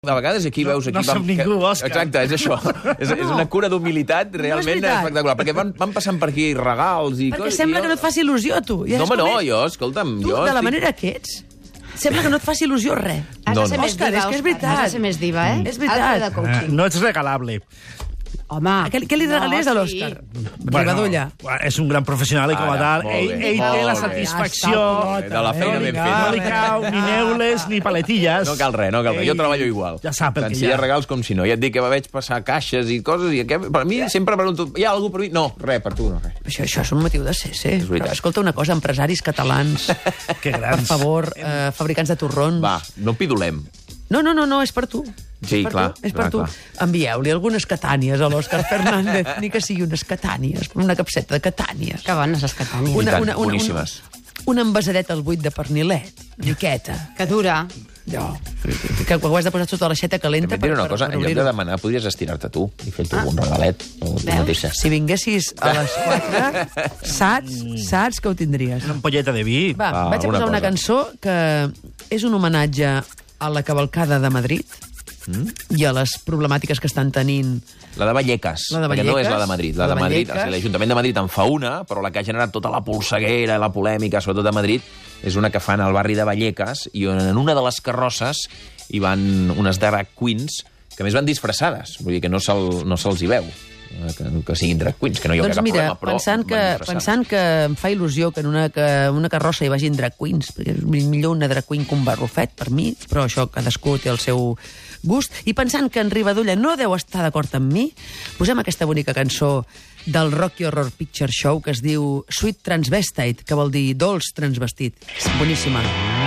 De vegades aquí veus... No som ningú, Òscar. Exacte, és això. És una cura d'humilitat realment espectacular. Perquè van passant per aquí regals i coses... Perquè sembla que no et faci il·lusió, a tu. No, home, no, jo, escolta'm... Tu, de la manera que ets, sembla que no et faci il·lusió res. Has de ser més Òscar, diva, és que és veritat. Has de ser més diva, eh? És veritat. No ets regalable. Home... Què li regalés a l'Òscar? Ribadulla. És un gran professional i com a tal, molt bé, ell té molt la bé. satisfacció... De la feina ben feta. No li cau ni neules ni paletilles. No cal res, no cal res. Jo treballo igual. Ja sap el tant que si hi hi ha. ha regals com si no. Ja et dic que veig passar caixes i coses, i per mi sempre pregunto, hi ha algú per mi? No, res, per tu no, res. Això és un motiu de ser. És veritat. Però escolta una cosa, empresaris catalans, Que per grans. favor, fabricants de torrons... Va, no pidolem. No, és per tu. Sí, clar, És per clar, tu. Envieu-li algunes catànies a l'Òscar Fernández, ni que sigui unes catànies, una capseta de catànies. Que bones les catànies. I tant, boníssimes. Una envasadeta al buit de pernilet, miqueta. Que dura. Jo, que ho has de posar sota l'aixeta calenta. També et diré una cosa, en lloc de demanar, podries estirar-te tu i fer-te algun regalet. O tu mateixa. Si vinguessis a les 4, saps que ho tindries. Una ampolleta de vi. Va, vaig a alguna posar una cosa. cançó que és un homenatge a la cavalcada de Madrid i a les problemàtiques que estan tenint. La de Vallecas, La de perquè no és la de Vallecas. Madrid. La de Madrid, o sigui, l'Ajuntament de Madrid en fa una, però la que ha generat tota la polseguera, la polèmica, sobretot a Madrid, és una que fan al barri de Vallecas, i en una de les carrosses hi van unes drag queens, que a més van disfressades, vull dir que no se'ls hi veu, que siguin drag queens, que no hi ha Doncs cap mira, problema, però pensant que em fa il·lusió que en una carrossa hi vagin drag queens, perquè és millor una drag queen que un barrufet, per mi, però això cadascú té el seu gust, i pensant que en Ribadulla no deu estar d'acord amb mi, posem aquesta bonica cançó del Rocky Horror Picture Show que es diu Sweet Transvestite, que vol dir dolç transvestit. És boníssima.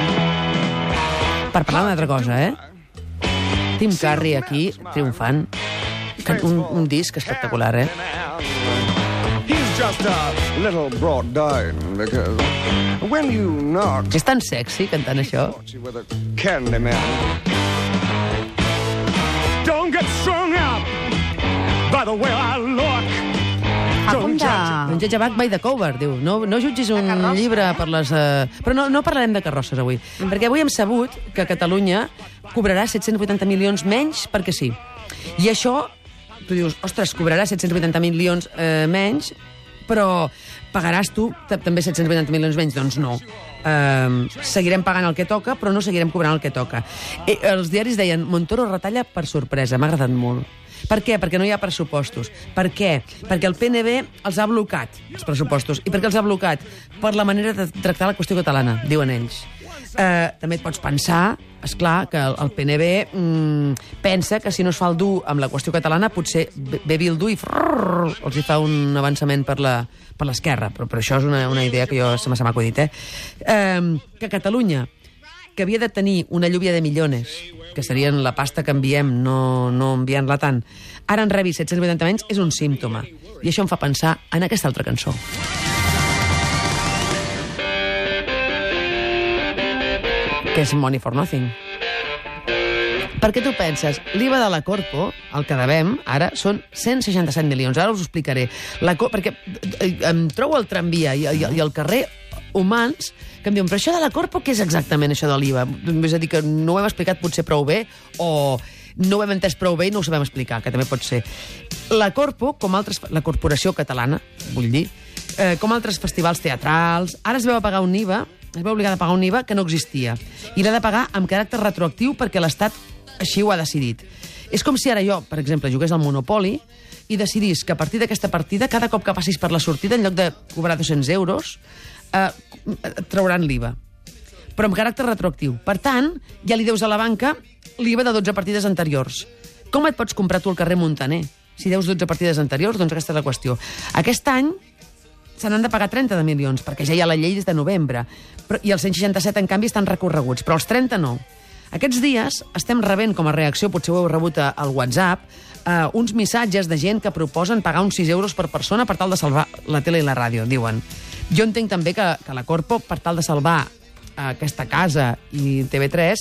Per parlar d'una altra cosa, Tim Curry aquí, triomfant. Un disc espectacular, He's just a little brought down because when you knock És tan sexy cantant això. you with a candy man, don't get strung up by the way I look. A punt de... En Judge Bach by the cover, diu. No jutgis un llibre per les... Però no parlarem de carrosses avui. Perquè avui hem sabut que Catalunya cobrarà 780 milions menys perquè sí. I això, tu dius, ostres, cobrarà 780 milions menys, però pagaràs tu també 780 milions menys? Doncs no. Seguirem pagant el que toca, però no seguirem cobrant el que toca. Els diaris deien, Montoro retalla per sorpresa. M'ha agradat molt. Per què? Perquè no hi ha pressupostos. Per què? Perquè el PNB els ha blocat, els pressupostos. I per què els ha blocat? Per la manera de tractar la qüestió catalana, diuen ells. També et pots pensar, esclar, que el PNB pensa que si no es fa el dur amb la qüestió catalana, potser ve Bildu i els hi fa un avançament per l'esquerra. Però això és una idea que se m'ha acudit. Que Catalunya, que havia de tenir una lluvia de millones, que serien la pasta que enviem, no enviant-la tant, ara en rebi 780 menys, és un símptoma. I això em fa pensar en aquesta altra cançó. Que és Money for Nothing. Perquè tu penses, l'IVA de la Corpo, el que devem, ara, són 167 milions. Ara us ho explicaré. Perquè em trobo al tramvia i al carrer humans que em diuen, però això de la Corpo, què és exactament això de l'IVA? És a dir, que no ho hem explicat potser prou bé o no ho hem entès prou bé i no ho sabem explicar, que també pot ser. La Corpo, la Corporació Catalana, vull dir, com altres festivals teatrals, ara es veu a pagar un IVA, es veu obligada a pagar un IVA que no existia. I l'ha de pagar amb caràcter retroactiu perquè l'Estat així ho ha decidit. És com si ara jo, per exemple, jugués al Monopoly i decidís que a partir d'aquesta partida, cada cop que passis per la sortida, en lloc de cobrar 200 euros, trauran l'IVA. Però amb caràcter retroactiu. Per tant, ja li deus a la banca l'IVA de 12 partides anteriors. Com et pots comprar tu al carrer Montaner? Si deus 12 partides anteriors, doncs aquesta és la qüestió. Aquest any se n'han de pagar 30 de milions, perquè ja hi ha la llei des de novembre. I els 167, en canvi, estan recorreguts, però els 30 no. Aquests dies estem rebent com a reacció, potser ho heu rebut al WhatsApp, uns missatges de gent que proposen pagar uns 6 euros per persona per tal de salvar la tele i la ràdio, diuen. Jo entenc també que la Corpo, per tal de salvar aquesta casa i TV3,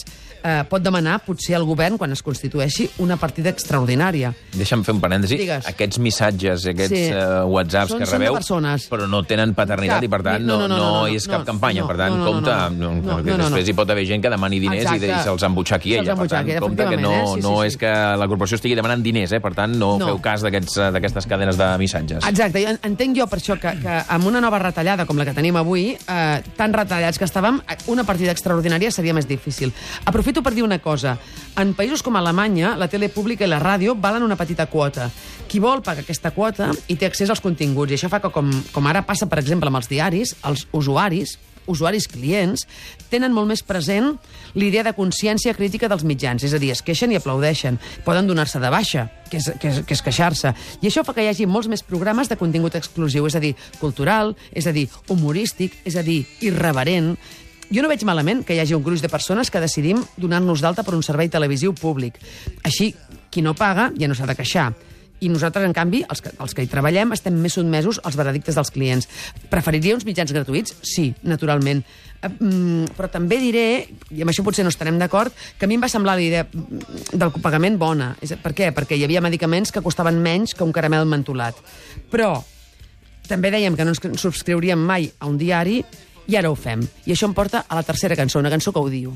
pot demanar, potser al govern, quan es constitueixi, una partida extraordinària. Deixa'm fer un parèntesi. Digues. Aquests missatges, aquests whatsapps que Són de rebeu, persones. però no tenen paternitat Cap. i, per tant, no és cap campanya. Per tant, compte, perquè després hi pot haver gent que demani diners i se'ls embutxaqui ella. Per tant, compte que no és que la corporació estigui demanant diners, per tant, no feu cas d'aquestes cadenes de missatges. Exacte, entenc jo per això que amb una nova retallada com la que tenim avui, tan retallats que estàvem, una partida extraordinària seria més difícil. Aprofito per dir una cosa. En països com Alemanya, la tele pública i la ràdio valen una petita quota. Qui vol paga aquesta quota i té accés als continguts. I això fa que, com ara passa, per exemple, amb els diaris, els usuaris clients, tenen molt més present l'idea de consciència crítica dels mitjans. És a dir, es queixen i aplaudeixen. Poden donar-se de baixa, que és queixar-se. I això fa que hi hagi molts més programes de contingut exclusiu, és a dir, cultural, és a dir, humorístic, és a dir, irreverent. Jo no veig malament que hi hagi un gruix de persones que decidim donar-nos d'alta per un servei televisiu públic. Així, qui no paga ja no s'ha de queixar. I nosaltres, en canvi, els que hi treballem, estem més sotmesos als veredictes dels clients. Preferiria uns mitjans gratuïts? Sí, naturalment. Però també diré, i amb això potser no estarem d'acord, que a mi em va semblar la idea del copagament bona. Per què? Perquè hi havia medicaments que costaven menys que un caramel mentolat. Però també dèiem que no ens subscriuríem mai a un diari i ara ho fem. I això em porta a la tercera cançó, una cançó que ho diu.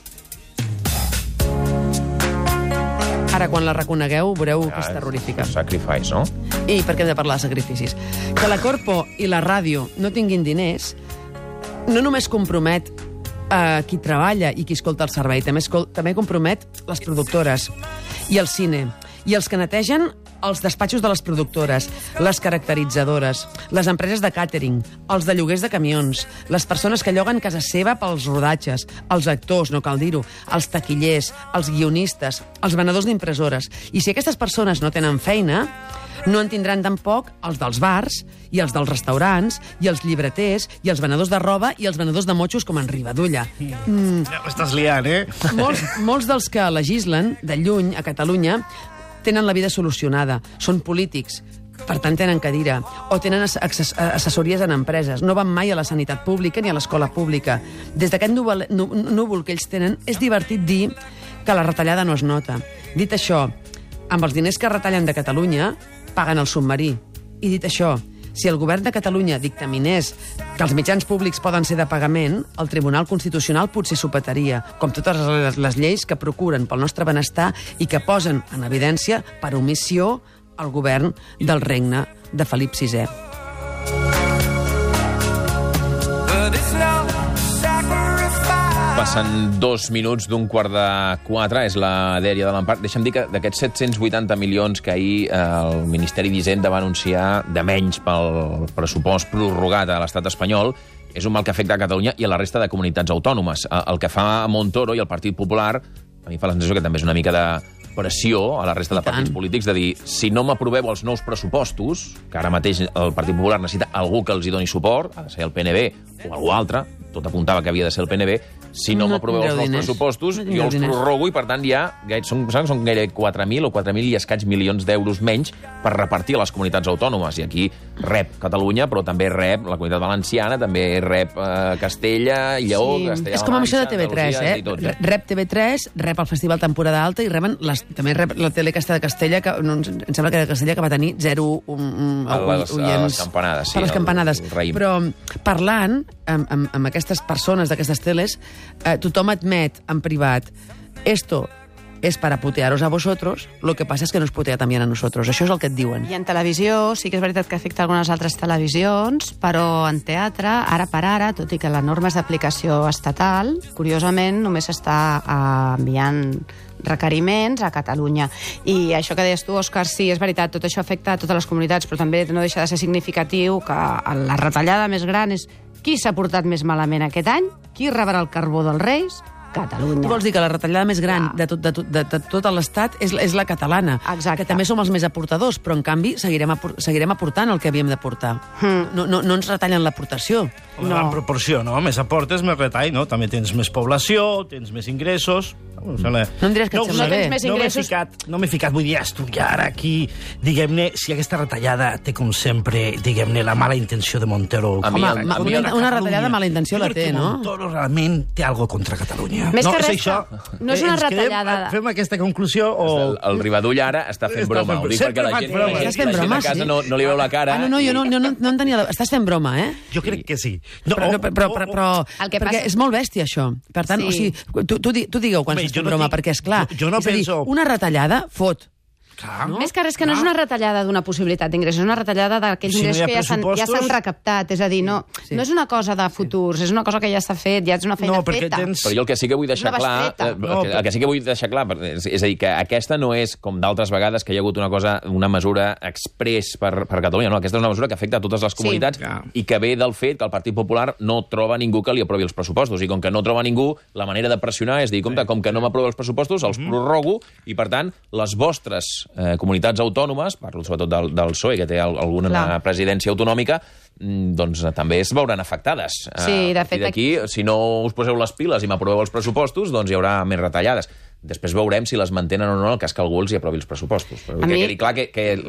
Ara, quan la reconegueu, veureu que és terrorífica. Sacrifice, no? I per què hem de parlar de sacrificis? Que la Corpo i la ràdio no tinguin diners no només compromet qui treballa i qui escolta el servei, també compromet les productores i el cine, i els que netegen els despatxos de les productores, les caracteritzadores, les empreses de càtering, els de lloguers de camions, les persones que lloguen casa seva pels rodatges, els actors, no cal dir-ho, els taquillers, els guionistes, els venedors d'impressores. I si aquestes persones no tenen feina, no en tindran tampoc els dels bars, i els dels restaurants, i els llibreters, i els venedors de roba, i els venedors de motxos com en Rivadulla. Ja m'estàs liant, Molts dels que legislen, de lluny, a Catalunya, tenen la vida solucionada, són polítics, per tant tenen cadira, o tenen assessories en empreses, no van mai a la sanitat pública ni a l'escola pública. Des d'aquest núvol que ells tenen, és divertit dir que la retallada no es nota. Dit això, amb els diners que retallen de Catalunya, paguen el submarí. I dit això, si el govern de Catalunya dictaminés que els mitjans públics poden ser de pagament, el Tribunal Constitucional potser s'ho petaria, com totes les lleis que procuren pel nostre benestar i que posen en evidència, per omissió, el govern del regne de Felip VI. Passen 2 minuts d'un 3:15, és la dèria de l'empart. Deixa'm dir que d'aquests 780 milions que ahir el Ministeri d'Hisenda va anunciar de menys pel pressupost prorrogat a l'estat espanyol, és un mal que afecta a Catalunya i a la resta de comunitats autònomes. El que fa Montoro i el Partit Popular, a mi fa la sensació que també és una mica de pressió a la resta de partits polítics de dir, si no m'aproveu els nous pressupostos, que ara mateix el Partit Popular necessita algú que els hi doni suport, ha de ser el PNB o algú altre, tot apuntava que havia de ser el PNB, si no m'aproveu els nous pressupostos, jo els prorrogo i, per tant, ja són gairebé 4.000 o 4.000 i escaig milions d'euros menys per repartir a les comunitats autònomes. I aquí rep Catalunya, però també rep la Comunitat Valenciana, també rep Castella, Lleó, Castella... És com amb això de TV3, Rep TV3, rep el Festival Temporada Alta i també rep la tele aquesta de Castella, que em sembla que de Castella que va tenir 0 oients. A les campanades, sí. A les campanades. Però parlant amb aquestes persones d'aquestes teles, tothom admet en privat, esto es para putearos a vosotros, lo que pasa es que nos putea también a nosotros. Això és el que et diuen. I en televisió sí que és veritat que afecta algunes altres televisions, però en teatre, ara per ara, tot i que la norma és d'aplicació estatal, curiosament només s'està enviant requeriments a Catalunya. I això que deies tu, Òscar, sí, és veritat, tot això afecta a totes les comunitats, però també no deixa de ser significatiu que la retallada més gran és qui s'ha portat més malament aquest any, qui rebrà el carbó dels Reis, Catalunya. Tu vols dir que la retallada més gran de tot l'estat és la catalana. Exacte. Que també som els més aportadors, però en canvi seguirem aportant el que havíem d'aportar. No ens retallen l'aportació. Una gran proporció, no? Més aportes, més retall, no? També tens més població, tens més ingressos, No em diràs que et sembla bé. Més ingressos. No m'he ficat, vull dir, a estudiar aquí, diguem-ne, si aquesta retallada té, com sempre, diguem-ne, la mala intenció de Montero. Una retallada mala intenció la té, no? Montero realment té algo contra Catalunya. Més que res, això. no és una retallada. Fem aquesta conclusió o... El Ribadull ara està fent broma. Ho dic perquè la gent a casa no li veu la cara. No, jo no entenia... Estàs fent broma, eh? Jo crec que sí. Però perquè és molt bèstia, això. Per tant, o sigui, tu digueu quan estàs fent broma, perquè, esclar, jo no penso... una retallada fot. No? Més que res que no és una retallada d'una possibilitat d'ingrés, és una retallada d'aquells ingressos que ja s'han recaptat. És a dir, no és una cosa de futurs, és una cosa que ja s'ha fet, ja és una feina feta. Però jo el que sí que vull deixar clar... El que sí que vull deixar clar, és a dir, que aquesta no és, com d'altres vegades, que hi ha hagut una mesura express per Catalunya. No, aquesta és una mesura que afecta a totes les comunitats i que ve del fet que el Partit Popular no troba ningú que li aprovi els pressupostos. I com que no troba ningú, la manera de pressionar és dir, compte, com que no m'aprova els pressupostos, els prorrogo i, per tant, les vostres comunitats autònomes, parlo sobretot del PSOE, que té alguna presidència autonòmica, doncs també es veuran afectades. Sí, de fet... D'aquí, si no us poseu les piles i m'aproveu els pressupostos, doncs hi haurà més retallades. Després veurem si les mantenen o no en el cas que algú els hi aprovi els pressupostos. Però que quedi clar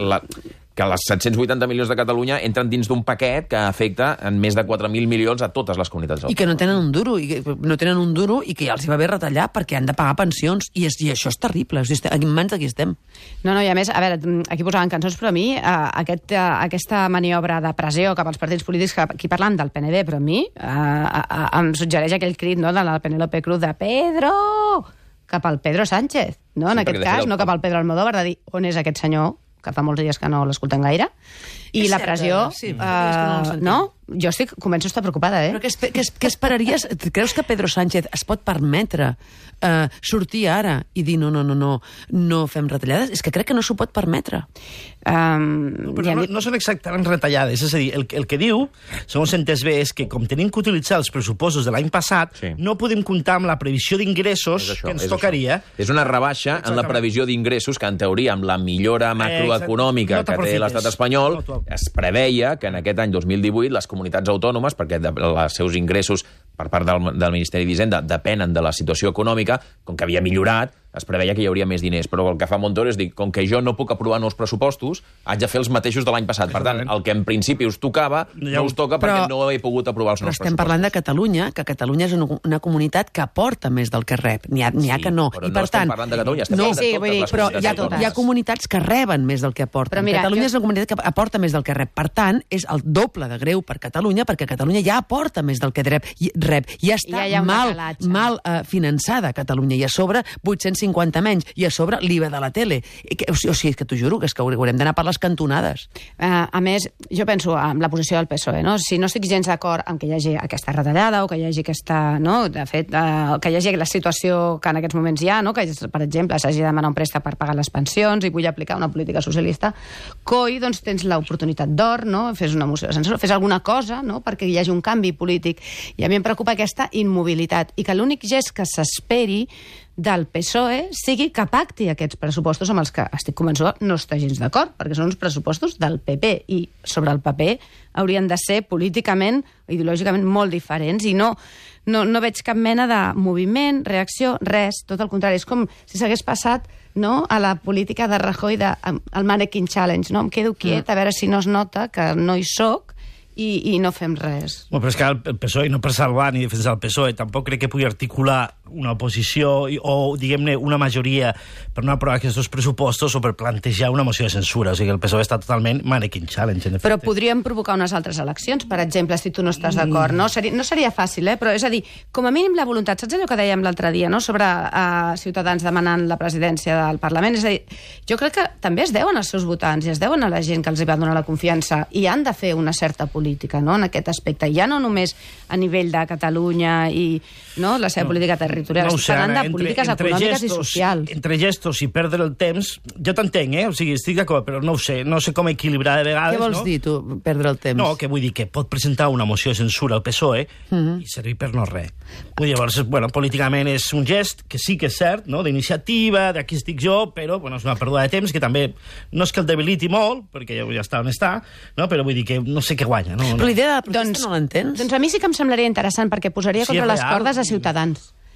que les 780 milions de Catalunya entren dins d'un paquet que afecta en més de 4.000 milions a totes les comunitats autònomes. I que no tenen un duro, i que ja els hi va bé retallar perquè han de pagar pensions, i això és terrible. En mans d'aquí estem. No, i a més, a veure, aquí posaven cançons, però a mi aquesta maniobra de pressió cap als partits polítics, que aquí parlant del PNB, però a mi em suggereix aquell crit de la Penélope Cruz de Pedro! Cap al Pedro Sánchez, no? En aquest cas, no cap al Pedro Almodóvar, de dir on és aquest senyor, que fa molts dies que no l'escoltem gaire, i la pressió... No? Jo començo a estar preocupada, eh? Però què esperaries? Creus que Pedro Sánchez es pot permetre sortir ara i dir no fem retallades? És que crec que no s'ho pot permetre. Però no són exactament retallades. És a dir, el que diu, segons s'ha entès bé, és que com tenim que utilitzar els pressupostos de l'any passat, no podem comptar amb la previsió d'ingressos que ens tocaria. És una rebaixa en la previsió d'ingressos que, en teoria, amb la millora macroeconòmica que té l'estat espanyol, es preveia que en aquest any 2018 les comunitats autònomes, perquè els seus ingressos per part del Ministeri d'Hisenda depenen de la situació econòmica, com que havia millorat, es preveia que hi hauria més diners. Però el que fa Montoro és dir, com que jo no puc aprovar nous pressupostos, haig de fer els mateixos de l'any passat. Per tant, el que en principi us tocava, no us toca perquè no he pogut aprovar els nous pressupostos. Però estem parlant de Catalunya, que Catalunya és una comunitat que aporta més del que rep. N'hi ha que no. Però no estem parlant de Catalunya, estem parlant de totes les comunitats autònomes. Hi ha comunitats que reben més del que aporten. Catalunya és una comunitat que aporta més del que rep. Per tant, és el doble de greu per Catalunya, perquè Catalunya ja aporta més del que rep. Ja està mal finançada Catalunya, i a sobre 850 menys, i a sobre l'IVA de la tele. O sigui, és que t'ho juro, que és que haurem d'anar per les cantonades. A més, jo penso en la posició del PSOE, no? Si no estic gens d'acord amb que hi hagi aquesta retallada o que hi hagi aquesta, no? De fet, que hi hagi la situació que en aquests moments hi ha, no? Que, per exemple, s'hagi de demanar un préstec per pagar les pensions i vull aplicar una política socialista, coi, doncs tens l'oportunitat d'or, no? Fes una moció de censura, fes alguna cosa, no? Perquè hi hagi un canvi polític. I a mi em preocupa aquesta immobilitat i que l'únic gest que s'esperi del PSOE sigui que pacti aquests pressupostos amb els que estic convençuda no està gens d'acord, perquè són uns pressupostos del PP i sobre el paper haurien de ser políticament, ideològicament molt diferents, i no veig cap mena de moviment, reacció, res, tot el contrari. És com si s'hagués passat, no, a la política de Rajoy al Mannequin Challenge, no? Em quedo quiet a veure si no es nota que no hi soc i no fem res. Però és que el PSOE, no per salvar ni defensar el PSOE, tampoc crec que pugui articular una oposició o, diguem-ne, una majoria per no aprovar aquests pressupostos o per plantejar una moció de censura. O sigui, el PSOE està totalment Mannequin Challenge, en efecte. Però podríem provocar unes altres eleccions, per exemple, si tu no estàs d'acord. No seria fàcil, però és a dir, com a mínim la voluntat, saps allò que dèiem l'altre dia, no?, sobre Ciutadans demanant la presidència del Parlament? És a dir, jo crec que també es deuen als seus votants i es deuen a la gent que els hi va donar la confiança i han de fer una certa política, no?, en aquest aspecte. Ja no només a nivell de Catalunya i la seva política territorial, parlant de polítiques econòmiques i socials. Entre gestos i perdre el temps, jo t'entenc, o sigui, estic d'acord, però no ho sé, no sé com equilibrar de vegades. Què vols dir, tu, perdre el temps? No, que vull dir que pot presentar una moció de censura al PSOE i servir per no res. Llavors, políticament és un gest que sí que és cert, no?, d'iniciativa, d'aquí estic jo, però és una pèrdua de temps que també no és que el debiliti molt, perquè ja està on està, no?, però vull dir que no sé què guanya. Però l'idea de la protesta no l'entens? Doncs a mi sí que em semblaria interessant, perquè posaria contra les cordes a Ciutadans.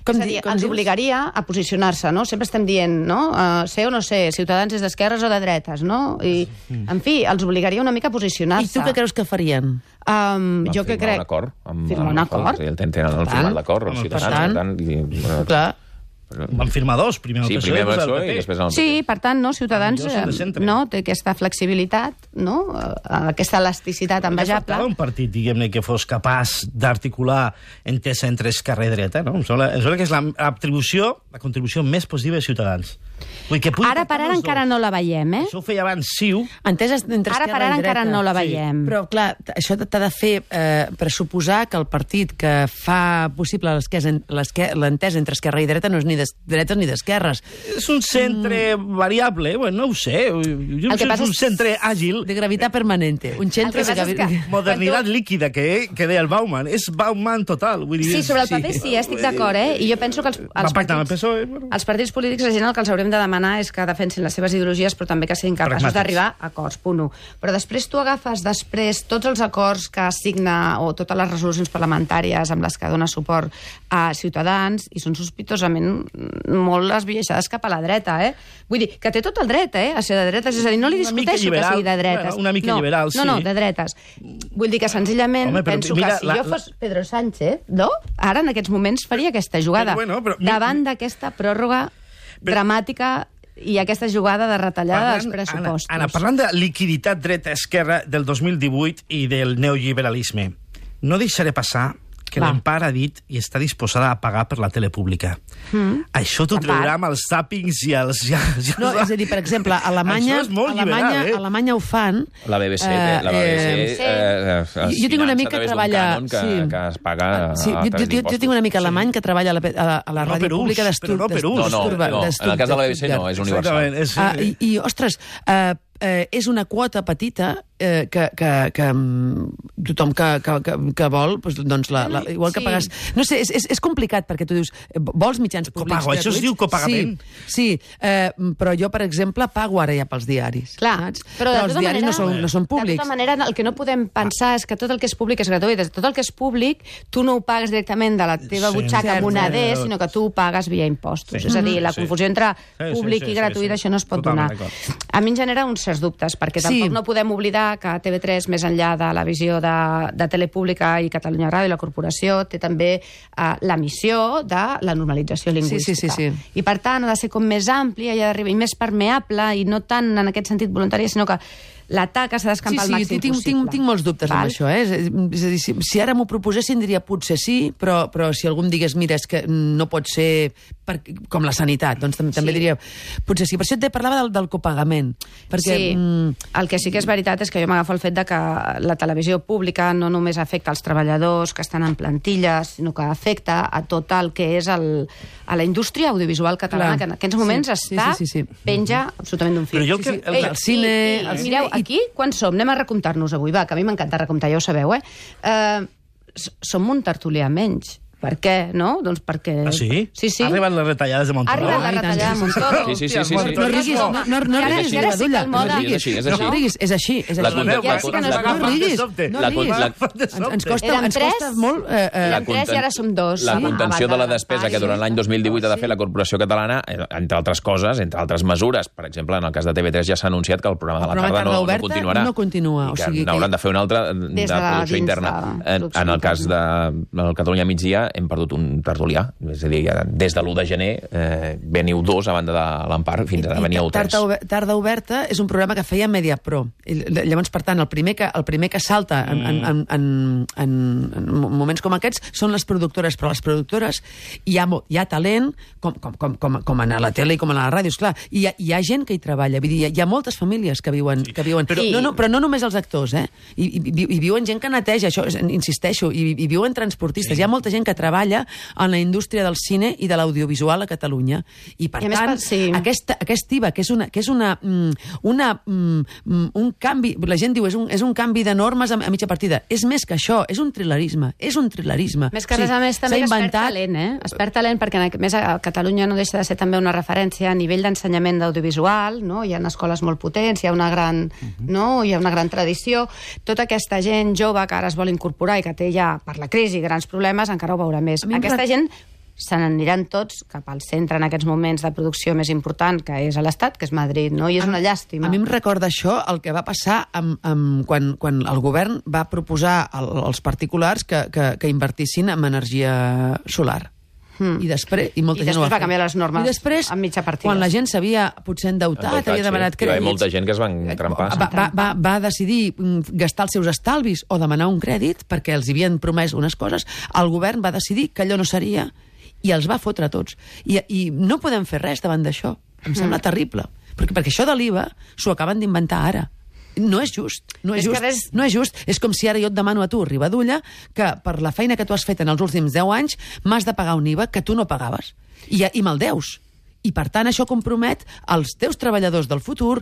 És a dir, ens obligaria a posicionar-se, no? Sempre estem dient, no? Ser o no ser, Ciutadans és d'esquerres o de dretes, no? I, en fi, els obligaria una mica a posicionar-se. I tu què creus que farien? Jo que crec... Firmar un acord. Tenen el firmat d'acord, els ciutadans. Clar. Van firmar dos, primer el PSOE, primer el després el PSOE i PP. després el PP. Sí, per tant, no, Ciutadans Jo soc de centre. no, té aquesta flexibilitat, no? Aquesta elasticitat envejable. Faltava un partit, diguem-ne, que fos capaç d'articular entesa entre esquerra i dreta, no? Em sembla que és l'atribució, la contribució més positiva de Ciutadans. Vull que Ara per ara encara no la veiem, eh? Això ho feia abans CiU. Enteses entre Ara per ara encara no la veiem. Però, clar, això t'ha de fer pressuposar que el partit que fa possible l'entesa entre esquerra i dreta no és ni de dretes ni d'esquerres. És un centre variable, bueno, no ho sé. Jo El que és passa un és- centre àgil, De gravitat permanente. Un centre El que passa és que- modernitat líquida, que deia el Bauman. És Bauman total. Vull dir, Sí, sobre el paper sí, estic d'acord, eh? I jo penso que Va pactar amb el PSOE. Bueno. els partits polítics, la gent el que els haurem de demanar és que defensin les seves ideologies, però també que siguin capaços Pragmàtics. d'arribar a acords, punt 1. Però després tu agafes tots els acords que signa o totes les resolucions parlamentàries amb les que dona suport a Ciutadans i són sospitosament molt esbiaixades cap a la dreta, eh? Vull dir, que té tot el dret, a ser de dretes, és a dir, no li Una mica discuteixo que liberal. sigui de dretes. Bueno, una mica liberal, sí. No, de dretes. Vull dir que senzillament Home, però penso mira, que si jo fos Pedro Sánchez, no? Ara, en aquests moments, faria aquesta jugada. Davant d'aquesta pròrroga dramàtica i aquesta jugada de retallada dels pressupostos. Anna, parlant de liquiditat dreta-esquerra del 2018 i del neoliberalisme, no deixaré passar que l'Empar ha dit i està disposada a pagar per la tele pública. Això t'ho traurà amb els zàpings i els... No, és a dir, per exemple, a Alemanya, Això és molt liberal, eh? a Alemanya ho fan. La BBC, jo tinc una amica que treballa... que es paga jo tinc una amica alemany que treballa a la ràdio pública però no per ús. No, en el cas de la BBC no, és universal. I, ostres, és una quota petita que tothom que vol, doncs igual que pagues... No sé, és complicat, perquè tu dius, vols mitjans públics Copago, això es diu copagament. Sí, però jo, per exemple, pago ara ja pels diaris. Clar, però els diaris no són públics. De tota manera, el que no podem pensar és que tot el que és públic és gratuït. Tot el que és públic, tu no ho pagues directament de la teva butxaca moneder, sinó que tu ho pagues via impostos. És a dir, la confusió entre públic i gratuït, això no es pot donar. A mi em genera uns certs dubtes, perquè tampoc no podem oblidar que TV3, més enllà de la visió de Telepública i Catalunya Ràdio i la corporació, té també la missió de la normalització lingüística. Sí. I, per tant, ha de ser com més àmplia i més permeable, i no tant en aquest sentit voluntari, sinó que l'atac s'ha d'escampar al màxim possible. Tinc molts dubtes amb això, eh? És a dir, si ara m'ho proposessin diria potser sí, però si algú em digués, mira, és que no pot ser com la sanitat, doncs també diria potser sí. Per això et parlava del copagament. Perquè, el que sí que és veritat és que jo m'agafo el fet de que la televisió pública no només afecta els treballadors que estan en plantilles, sinó que afecta a tot el que és a la indústria audiovisual catalana, que en aquests moments penja absolutament d'un fil. Però jo que el cine... Mireu, aquí, quan som? Anem a recomptar-nos avui, va, que a mi m'encanta recomptar, ja ho sabeu, som un tertulià menys. Per què, no? Doncs perquè... Ah, sí? Sí. Ha arribat les retallades de Montoro. Ha arribat la retallada de Montoro. Sí. No riguis, no riguis, no riguis, és així. Ens costa molt... Érem 3 i ara som 2. La contenció de la despesa que durant l'any 2018 ha de fer la Corporació Catalana, entre altres coses, entre altres mesures, per exemple, en el cas de TV3 ja s'ha anunciat que el programa de la tarda no continuarà. No continua. I que n'hauran de fer un altre de producció interna. En el cas de Catalunya Migdia hem perdut un tertulià. És a dir, des de l'1 de gener veniu 2 a banda de l'Empar, fins ara veníeu 3. Tarda Oberta és un programa que feia Mediapro. Llavors, per tant, el primer que salta en moments com aquests són les productores, però les productores hi ha talent, com a la tele i com a la ràdio, esclar. Hi ha gent que hi treballa. Vull dir, hi ha moltes famílies que viuen. Però no només els actors, hi viuen gent que neteja, això insisteixo, hi viuen transportistes. Hi ha molta gent que treballa en la indústria del cine i de l'audiovisual a Catalunya. I, per tant, aquest IVA, que és un canvi, la gent diu, és un canvi de normes a mitja partida. És més que això, és un trilerisme. Més que res a més també es perd talent, Es perd talent perquè, a més, a Catalunya no deixa de ser també una referència a nivell d'ensenyament d'audiovisual, no? Hi ha escoles molt potents, hi ha una gran tradició. Tota aquesta gent jove que ara es vol incorporar i que té ja, per la crisi, grans problemes, encara ho veurà més. Aquesta gent se n'aniran tots cap al centre en aquests moments de producció més important, que és a l'Estat, que és Madrid, no? I és una llàstima. A mi em recorda això el que va passar quan el govern va proposar als particulars que invertissin en energia solar. I després va canviar les normes i després, en mitja partida. quan la gent s'havia potser endeutat, havia demanat crèdits... Hi ha molta gent que es van trampar. Va decidir gastar els seus estalvis o demanar un crèdit perquè els havien promès unes coses. El govern va decidir que allò no seria i els va fotre a tots. I no podem fer res davant d'això. Em sembla terrible. Perquè això de l'IVA s'ho acaben d'inventar ara. No és just, no és just. És com si ara jo et demano a tu, Ribadulla, que per la feina que tu has fet en els últims 10 anys m'has de pagar un IVA que tu no pagaves. I me'l deus. I, per tant, això compromet els teus treballadors del futur,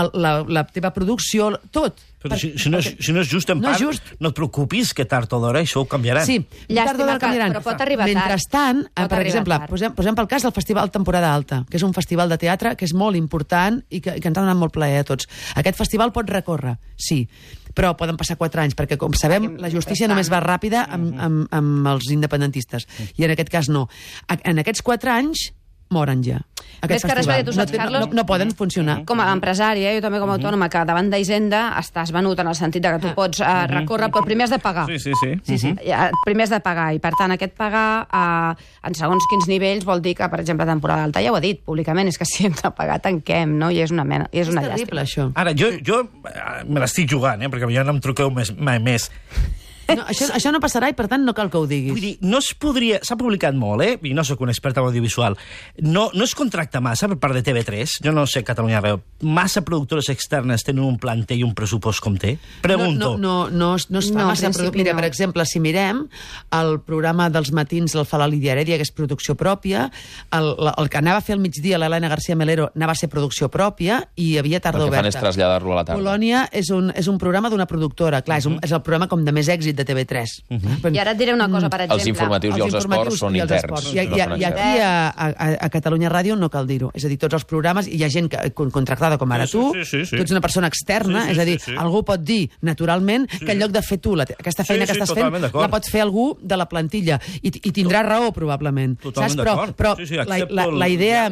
la teva producció, tot. Però si no és just, en part, no et preocupis, que tard o d'hora això ho canviaran. Sí, tard o d'hora canviaran. Però pot arribar tard. Mentrestant, per exemple, posem pel cas del Festival Temporada Alta, que és un festival de teatre que és molt important i que ens ha donat molt plaer a tots. Aquest festival pot recórrer, sí, però poden passar 4 anys, perquè, com sabem, la justícia només va ràpida amb els independentistes. I en aquest cas no. En aquests 4 anys moren ja. Ves que res, perquè tu saps, Carlos, no poden funcionar. Com a empresària, jo també com a autònoma, que davant d'Hisenda estàs venut en el sentit que tu pots recórrer, però primer has de pagar. Sí. Primer has de pagar, i per tant aquest pagar en segons quins nivells vol dir que, per exemple, temporada alta, ja ho ha dit públicament, és que si hem de pagar tanquem, no? I és una llàstima. Terrible, això. Ara, jo me l'estic jugant, perquè ja no em truqueu mai més. No, això no passarà i, per tant, no cal que ho diguis. Vull dir, no es podria... S'ha publicat molt, i no sóc un expert en audiovisual. No es contracta massa per part de TV3? Jo no sé Catalunya Ràdio. Massa productores externes tenen un planter i un pressupost com té? Pregunto. No es fa massa. Mira, per exemple, si mirem el programa dels matins el fa la Lídia Heredia, que és producció pròpia, el que anava a fer al migdia l'Helena García Melero anava a ser producció pròpia i hi havia tarda oberta. El que fan és traslladar-lo a la tarda. Polònia és un programa d'una productora. Clar, és el programa com de més èxit de TV3. I ara et diré una cosa, per exemple. Els informatius i els esports són interns. I aquí a Catalunya Ràdio no cal dir-ho. És a dir, tots els programes, hi ha gent contractada com ara tu, tu ets una persona externa, és a dir, algú pot dir naturalment que en lloc de fer tu aquesta feina que estàs fent, la pot fer algú de la plantilla. I tindrà raó, probablement. Totalment d'acord. Però la idea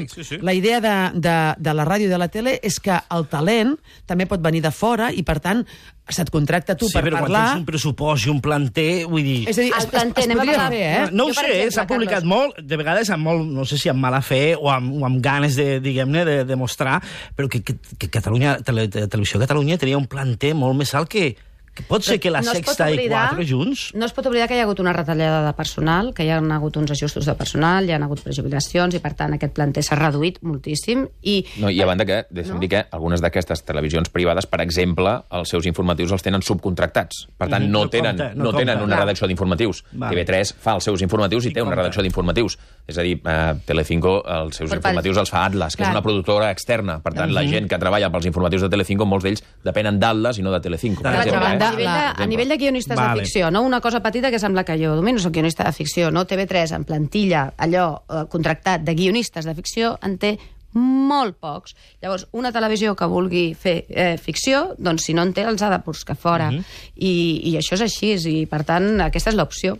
de la ràdio i de la tele és que el talent també pot venir de fora i, per tant, se't contracta tu per parlar... Sí, però quan tens un pressupost i un planter, vull dir... És a dir, es podria fer, No ho sé, s'ha publicat molt, de vegades amb molt, no sé si amb mala fe o amb ganes de, diguem-ne, de demostrar, però que Catalunya, Televisió Catalunya tenia un planter molt més alt que pot ser que la Sexta i 4 junts... No es pot oblidar que hi ha hagut una retallada de personal, que hi ha hagut uns ajustos de personal, hi ha hagut prejubilacions i, per tant, aquest planter s'ha reduït moltíssim. I a banda que, deixa'm dir que algunes d'aquestes televisions privades, per exemple, els seus informatius els tenen subcontractats. Per tant, no tenen una redacció d'informatius. TV3 fa els seus informatius i té una redacció d'informatius. És a dir, Telecinco, els seus informatius els fa Atlas, que és una productora externa. Per tant, la gent que treballa pels informatius de Telecinco, molts d'ells depenen d'Atlas i no de Telecinco. A nivell de guionistes de ficció, no? Una cosa petita que sembla que jo domino, soc guionista de ficció, no? TV3 en plantilla, allò contractat de guionistes de ficció, en té molt pocs. Llavors, una televisió que vulgui fer ficció, doncs si no en té els ha de buscar fora. I això és així, i per tant aquesta és l'opció.